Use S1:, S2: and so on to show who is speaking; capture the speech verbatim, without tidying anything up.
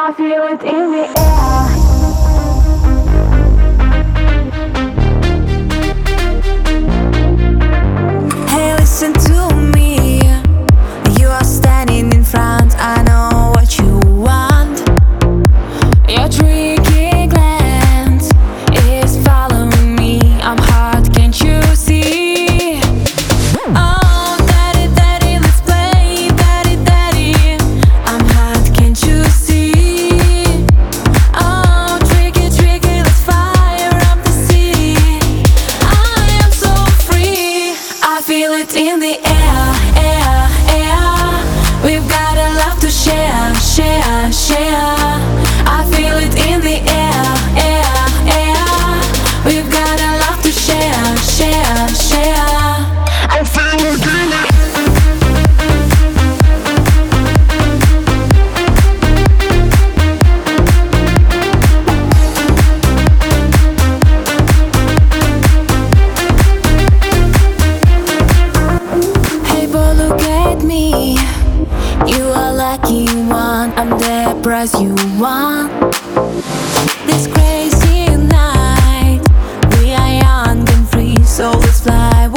S1: I feel it in the air.
S2: Hey, listen to me. You are standing in front, I know what you want. Your tricky glance is following me. I'm hot, can't you see? Oh, daddy, daddy, let's play. Daddy, daddy, I'm hot, can't you see? Oh, tricky, tricky, let's fire up the city. I am so free, I feel it in the air, air, air. We've got a love to share, share, share. I feel it in the air, air, air. We've got a love to share, share, share. I feel it in the Hey boy, look at me. You are lucky one, I'm the prize you want. This crazy night, we are young and free, so let's fly.